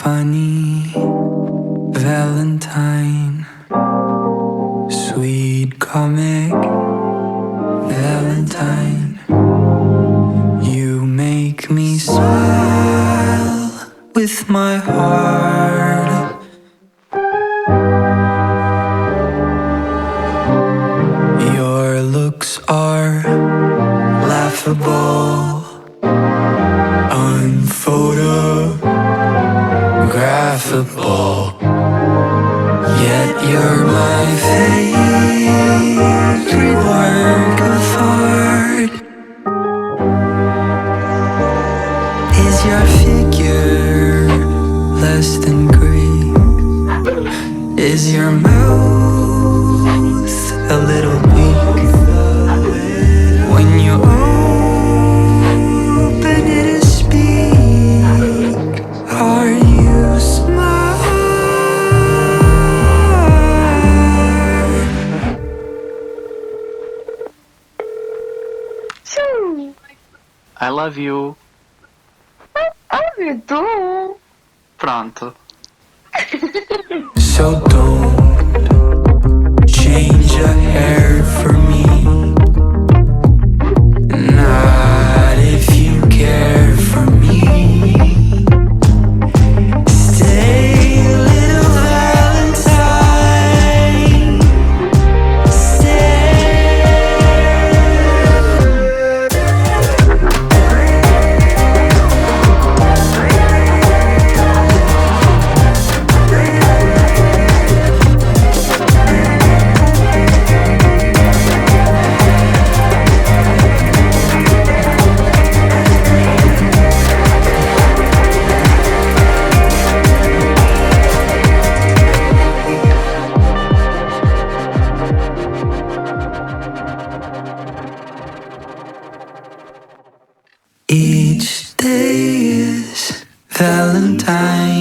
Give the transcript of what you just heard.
funny Valentine, sweet comic Valentine. You make me smile with my heart. Your looks are laughable, unphotographable, yet you're my favorite work of art. Is your figure less than Greek? Is your mouth a little weak? When you open it to speak, are you smart? Sim, I love you. ouvido. Pronto. So don't change a hair for me. Not if you care for me. Stay, little Valentine. Each day is Valentine.